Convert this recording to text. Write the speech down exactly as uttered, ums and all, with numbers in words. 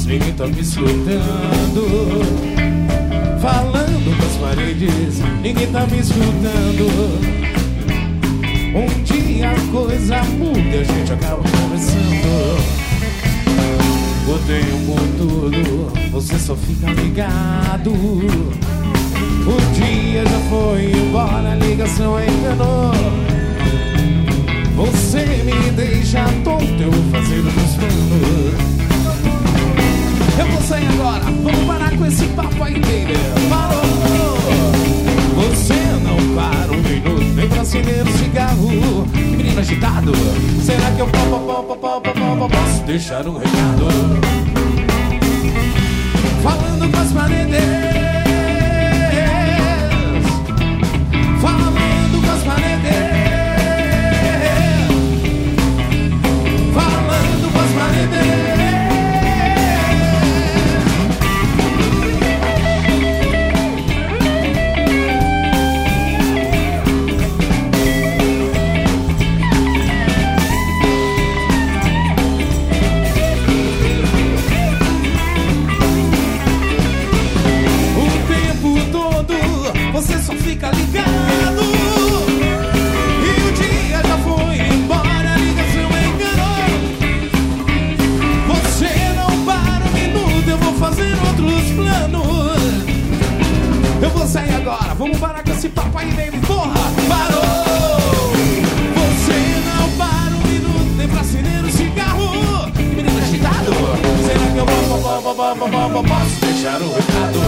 ninguém tá me escutando. Falando com as paredes, ninguém tá me escutando. Um dia a coisa muda e a gente acaba conversando. Botei um por tudo, você só fica ligado. O dia já foi embora, a ligação enganou. Você me deixa tonto, eu vou fazer os meus planos. Eu vou sair agora, vamos parar com esse papo aí, baby. Parou! Você não para um minuto, nem pra acender um cigarro. Menino agitado, será que eu po, po, po, po, po, po, posso deixar um recado? Falando com as paredes, falando com as paredes, falando com as paredes. Você só fica ligado. E o dia já foi embora, a ligação enganou. Você não para um minuto, eu vou fazer outros planos. Eu vou sair agora, vamos parar com esse papo aí, baby, porra. Parou! Você não para um minuto, nem pra acender um cigarro. Menino agitado, será que eu vou, vou, vou, vou, vou, vou, posso deixar um recado?